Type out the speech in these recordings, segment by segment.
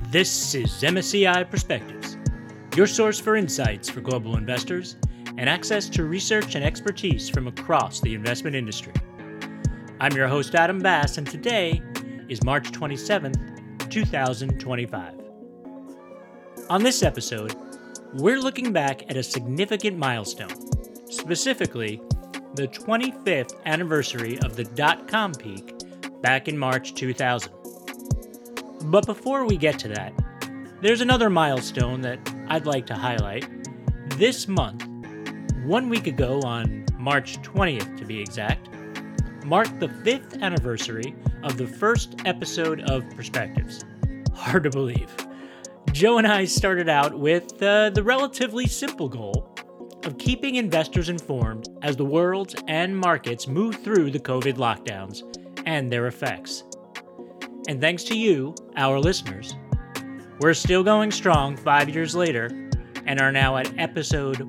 This is MSCI Perspectives, your source for insights for global investors and access to research and expertise from across the investment industry. I'm your host, Adam Bass, and today is March 27th, 2025. On this episode, we're looking back at a significant milestone, specifically the 25th anniversary of the dot-com peak back in March 2000. But before we get to that, there's another milestone that I'd like to highlight. This month, 1 week ago on March 20th to be exact, marked the 5th anniversary of the first episode of Perspectives. Hard to believe. Joe and I started out with the relatively simple goal of keeping investors informed as the world and markets move through the COVID lockdowns and their effects. And thanks to you, our listeners, we're still going strong 5 years later and are now at episode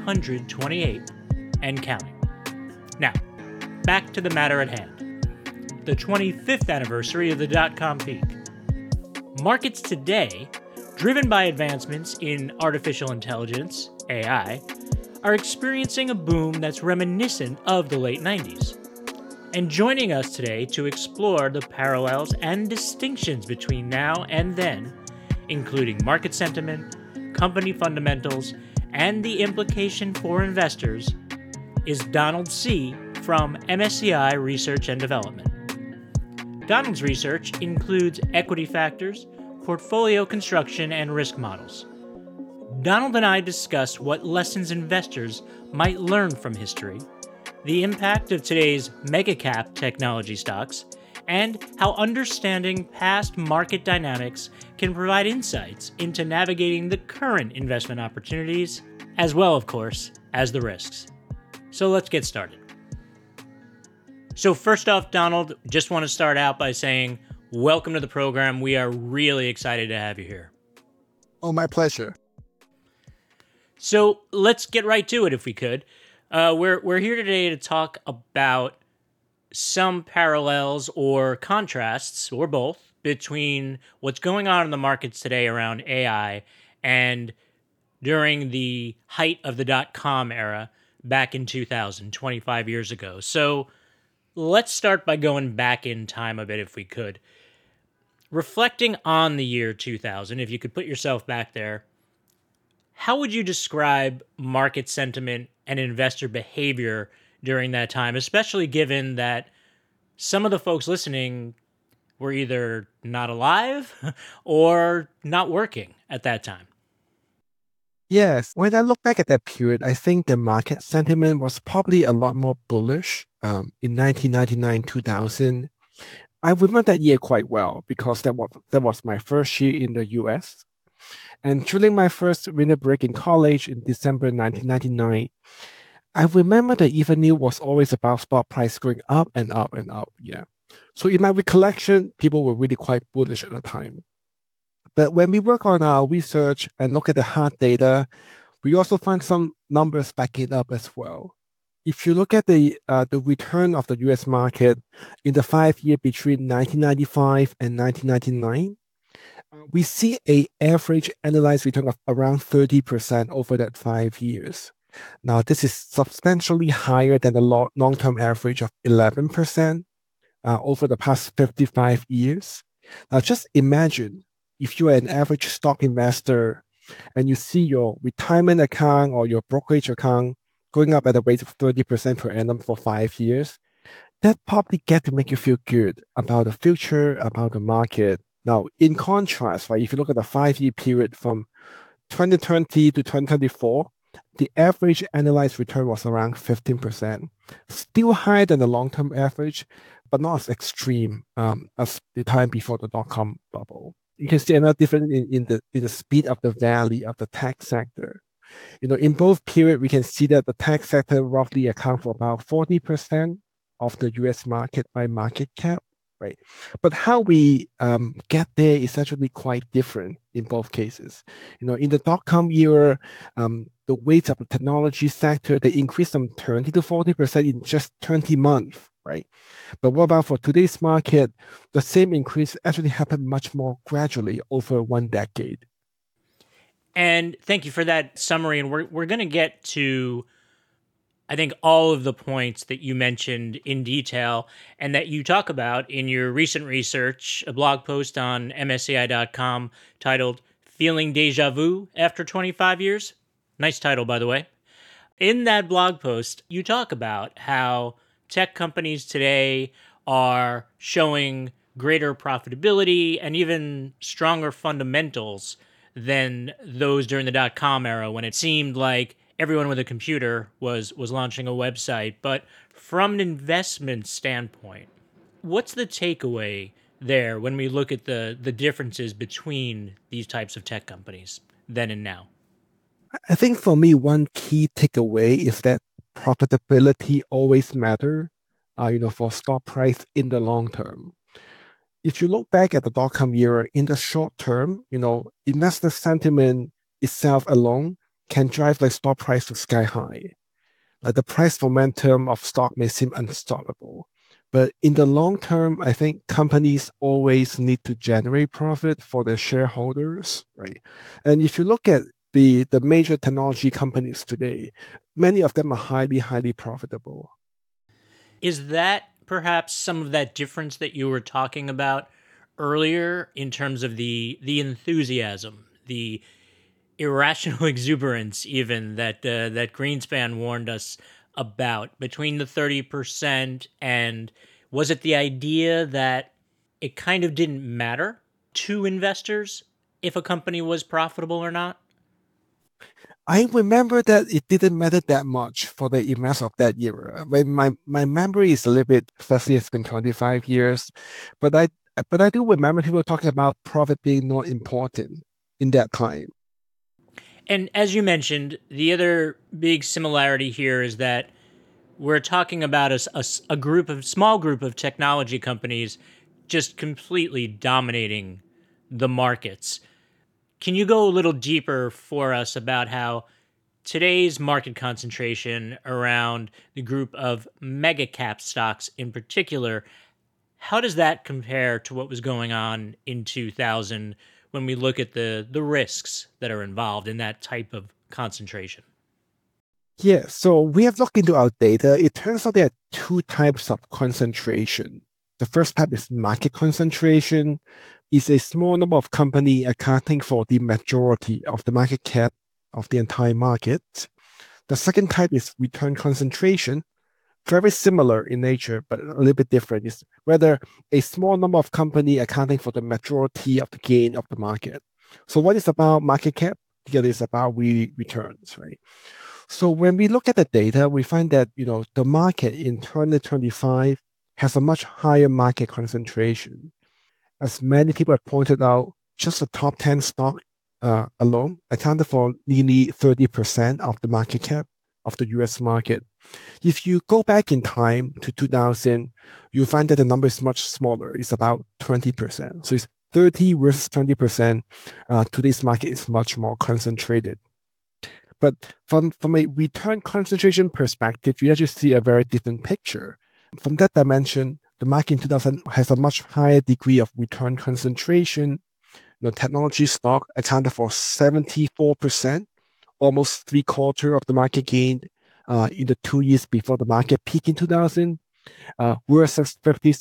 128 and counting. Now, back to the matter at hand. The 25th anniversary of the dot-com peak. Markets today, driven by advancements in artificial intelligence, AI, are experiencing a boom that's reminiscent of the late 90s. And joining us today to explore the parallels and distinctions between now and then, including market sentiment, company fundamentals, and the implication for investors, is Donald See from MSCI Research and Development. Donald's research includes equity factors, portfolio construction, and risk models. Donald and I discuss what lessons investors might learn from history, the impact of today's mega-cap technology stocks, and how understanding past market dynamics can provide insights into navigating the current investment opportunities, as well, of course, as the risks. So let's get started. So first off, Donald, just want to start out by saying welcome to the program. We are really excited to have you here. Oh, my pleasure. So let's get right to it if we could. We're here today to talk about some parallels or contrasts, or both, between what's going on in the markets today around AI and during the height of the dot-com era back in 2000, 25 years ago. So let's start by going back in time a bit if we could. Reflecting on the year 2000, if you could put yourself back there, how would you describe market sentiment and investor behavior during that time, especially given that some of the folks listening were either not alive or not working at that time? Yes, when I look back at that period, I think the market sentiment was probably a lot more bullish in 1999, 2000. I remember that year quite well because that was my first year in the US. And during my first winter break in college in December 1999, I remember the evening was always about stock price going up and up and up. Yeah. So in my recollection, people were really quite bullish at the time. But when we work on our research and look at the hard data, we also find some numbers backing it up as well. If you look at the return of the US market in the 5 year between 1995 and 1999, we see an average annualized return of around 30% over that 5 years. Now, this is substantially higher than the long-term average of 11% over the past 55 years. Now, just imagine if you are an average stock investor and you see your retirement account or your brokerage account going up at a rate of 30% per annum for 5 years. That probably get to make you feel good about the future, about the market. Now, in contrast, right, if you look at the 5 year period from 2020 to 2024, the average annualized return was around 15%, still higher than the long-term average, but not as extreme as the time before the dot-com bubble. You can see another difference in the speed of the valley of the tech sector. In both periods, we can see that the tech sector roughly accounts for about 40% of the US market by market cap, right? But how we get there is actually quite different in both cases. In the dot-com era, the weight of the technology sector, they increased from 20 to 40% in just 20 months, right? But what about for today's market? The same increase actually happened much more gradually over 1 decade. And thank you for that summary. And we're going to get to, I think, all of the points that you mentioned in detail and that you talk about in your recent research, a blog post on MSCI.com titled Feeling Deja Vu After 25 Years. Nice title, by the way. In that blog post, you talk about how tech companies today are showing greater profitability and even stronger fundamentals than those during the dot-com era when it seemed like everyone with a computer was launching a website. But from an investment standpoint, what's the takeaway there when we look at the differences between these types of tech companies then and now? I think for me, one key takeaway is that profitability always matter, for stock price in the long term. If you look back at the dot-com era, in the short term, investor sentiment itself alone can drive the stock price to sky high. Like the price momentum of stock may seem unstoppable. But in the long term, I think companies always need to generate profit for their shareholders, right? And if you look at the major technology companies today, many of them are highly, highly profitable. Is that perhaps some of that difference that you were talking about earlier in terms of the enthusiasm, the irrational exuberance, even that Greenspan warned us about between the 30% and was it the idea that it kind of didn't matter to investors if a company was profitable or not? I remember that it didn't matter that much for the events of that era. My memory is a little bit, especially it's been 25 years, but I do remember people talking about profit being not important in that time. And as you mentioned, the other big similarity here is that we're talking about a small group of technology companies just completely dominating the markets. Can you go a little deeper for us about how today's market concentration around the group of mega cap stocks in particular, how does that compare to what was going on in 2000 when we look at the risks that are involved in that type of concentration? Yeah, so we have looked into our data. It turns out there are two types of concentration. The first type is market concentration. It's a small number of company accounting for the majority of the market cap of the entire market. The second type is return concentration, very similar in nature, but a little bit different. Is whether a small number of company accounting for the majority of the gain of the market. So what is about market cap? The other is about returns, right? So when we look at the data, we find that the market in 2025 has a much higher market concentration. As many people have pointed out, just the top 10 stock alone accounted for nearly 30% of the market cap of the US market. If you go back in time to 2000, you find that the number is much smaller. It's about 20%. So it's 30 versus 20%. Today's market is much more concentrated. But from a return concentration perspective, you actually see a very different picture. From that dimension, the market in 2000 has a much higher degree of return concentration. Technology stock accounted for 74%, almost three-quarters of the market gain in the 2 years before the market peaked in 2000, versus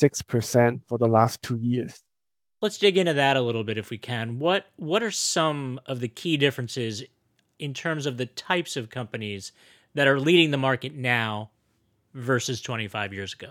56% for the last 2 years. Let's dig into that a little bit if we can. What are some of the key differences in terms of the types of companies that are leading the market now versus 25 years ago?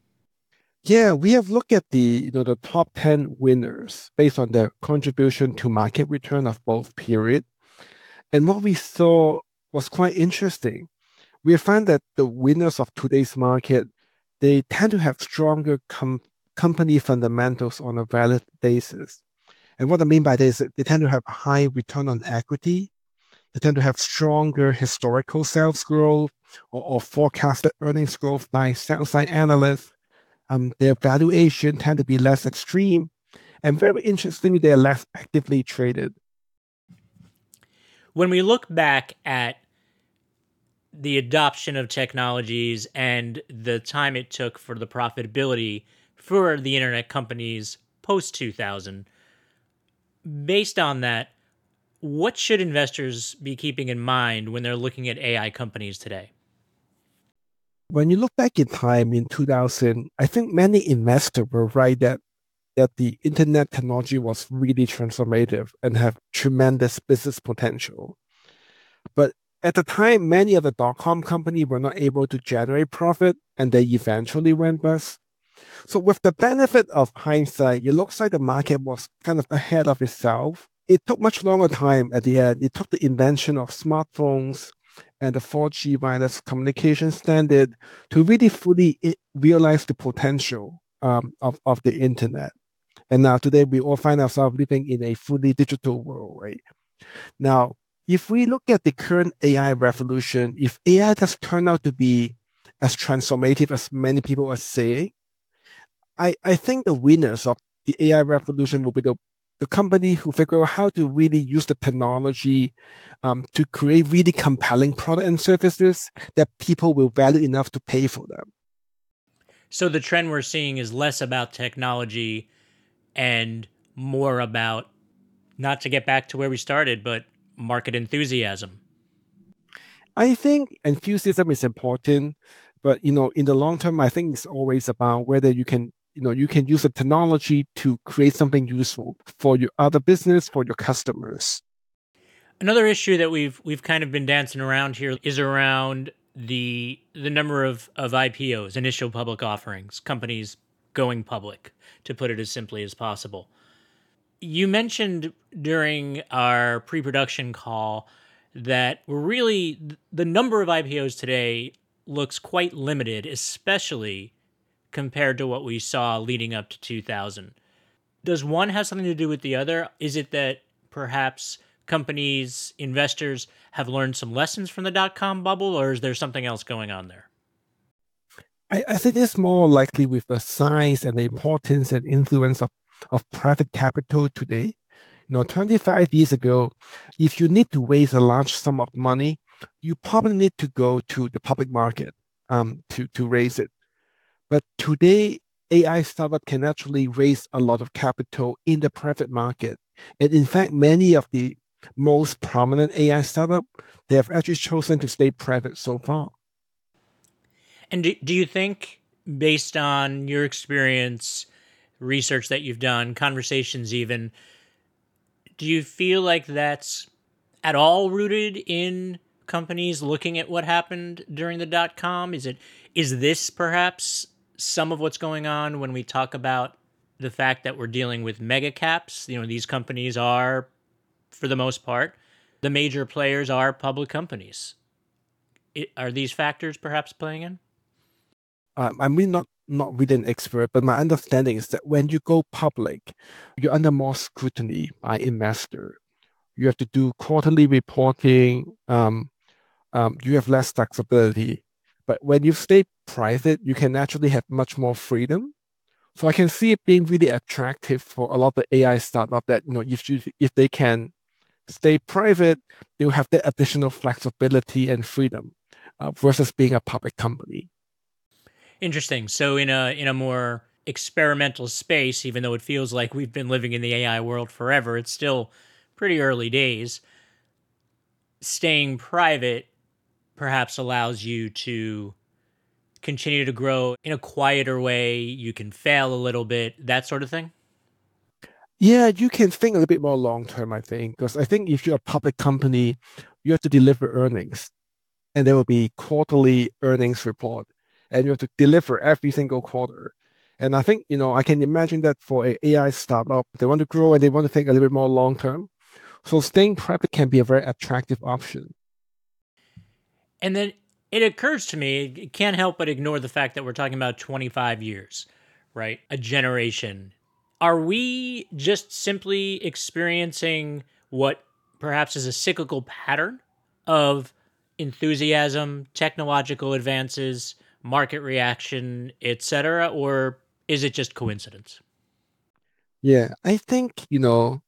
Yeah, we have looked at the top 10 winners based on their contribution to market return of both period. And what we saw was quite interesting. We found that the winners of today's market, they tend to have stronger company fundamentals on a valid basis. And what I mean by this is they tend to have high return on equity. They tend to have stronger historical sales growth or forecasted earnings growth by sell-side analysts. Their valuation tend to be less extreme, and very interestingly, they're less actively traded. When we look back at the adoption of technologies and the time it took for the profitability for the internet companies post 2000. Based on that, what should investors be keeping in mind when they're looking at AI companies today? When you look back in time in 2000, I think many investors were right that the internet technology was really transformative and have tremendous business potential. But at the time, many of the dot-com companies were not able to generate profit and they eventually went bust. So with the benefit of hindsight, it looks like the market was kind of ahead of itself. It took much longer time at the end. It took the invention of smartphones and the 4G wireless communication standard to really fully realize the potential of the internet. And now today we all find ourselves living in a fully digital world, right? Now, if we look at the current AI revolution, if AI does turn out to be as transformative as many people are saying, I think the winners of the AI revolution will be the company who figure out how to really use the technology to create really compelling product and services that people will value enough to pay for them. So the trend we're seeing is less about technology and more about, not to get back to where we started, but market enthusiasm. I think enthusiasm is important, but in the long term, I think it's always about whether you can use the technology to create something useful for your other business, for your customers. Another issue that we've kind of been dancing around here is around the number of IPOs, initial public offerings, companies going public, to put it as simply as possible. You mentioned during our pre-production call that we're really, the number of IPOs today looks quite limited, especially compared to what we saw leading up to 2000. Does one have something to do with the other? Is it that perhaps companies, investors have learned some lessons from the dot-com bubble, or is there something else going on there? I think it's more likely with the size and the importance and influence of private capital today. 25 years ago, if you need to raise a large sum of money, you probably need to go to the public market to raise it. But today, AI startup can actually raise a lot of capital in the private market. And in fact, many of the most prominent AI startup, they have actually chosen to stay private so far. And do you think, based on your experience, research that you've done, conversations even, do you feel like that's at all rooted in companies looking at what happened during the dot com? Is this perhaps some of what's going on when we talk about the fact that we're dealing with mega caps? These companies are, for the most part, the major players are public companies. Are these factors perhaps playing in? I'm really not really an expert, but my understanding is that when you go public, you're under more scrutiny by investor. You have to do quarterly reporting. You have less flexibility. But when you stay private, you can actually have much more freedom. So I can see it being really attractive for a lot of the AI startup that, if they can stay private, they'll have that additional flexibility and freedom versus being a public company. Interesting. So in a more experimental space, even though it feels like we've been living in the AI world forever, it's still pretty early days. Staying private perhaps allows you to continue to grow in a quieter way. You can fail a little bit, that sort of thing. Yeah, you can think a little bit more long term, I think, because I think if you're a public company, you have to deliver earnings, and there will be quarterly earnings report, and you have to deliver every single quarter. And I think, I can imagine that for a AI startup, they want to grow and they want to think a little bit more long term. So staying private can be a very attractive option. And then it occurs to me, it can't help but ignore the fact that we're talking about 25 years, right? A generation. Are we just simply experiencing what perhaps is a cyclical pattern of enthusiasm, technological advances, market reaction, etc., or is it just coincidence? Yeah, I think,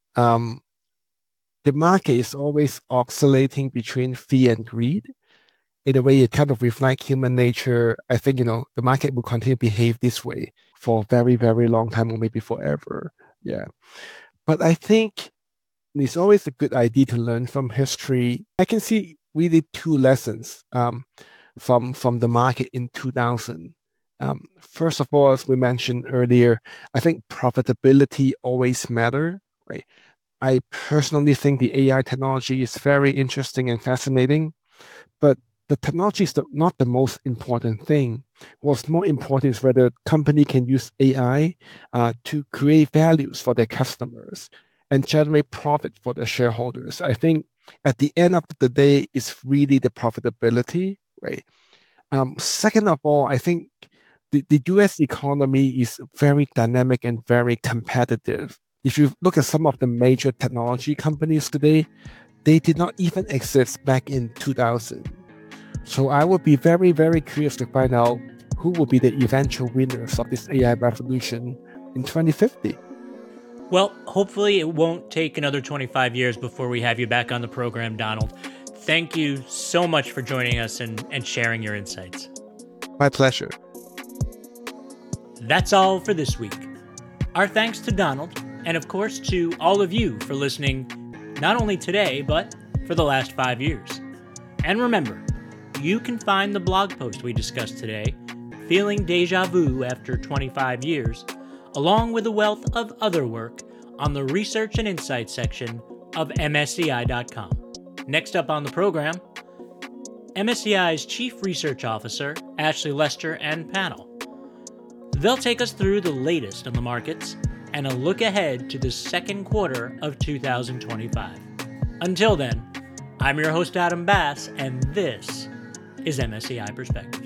the market is always oscillating between fear and greed. in a way, it kind of reflects human nature. I think, the market will continue to behave this way for a very, very long time or maybe forever. Yeah. But I think it's always a good idea to learn from history. I can see really two lessons from the market in 2000. First of all, as we mentioned earlier, I think profitability always matter, right? I personally think the AI technology is very interesting and fascinating, but the technology is not the most important thing. What's more important is whether a company can use AI to create values for their customers and generate profit for their shareholders. I think at the end of the day, it's really the profitability, right? Second of all, I think the US economy is very dynamic and very competitive. If you look at some of the major technology companies today, they did not even exist back in 2000. So I would be very, very curious to find out who will be the eventual winners of this AI revolution in 2050. Well, hopefully it won't take another 25 years before we have you back on the program, Donald. Thank you so much for joining us and sharing your insights. My pleasure. That's all for this week. Our thanks to Donald, and of course to all of you for listening, not only today, but for the last 5 years. And remember, you can find the blog post we discussed today, Feeling Deja Vu After 25 Years, along with a wealth of other work on the Research and Insights section of MSCI.com. Next up on the program, MSCI's Chief Research Officer, Ashley Lester, and panel. They'll take us through the latest on the markets and a look ahead to the second quarter of 2025. Until then, I'm your host, Adam Bass, and this is MSCI Perspectives.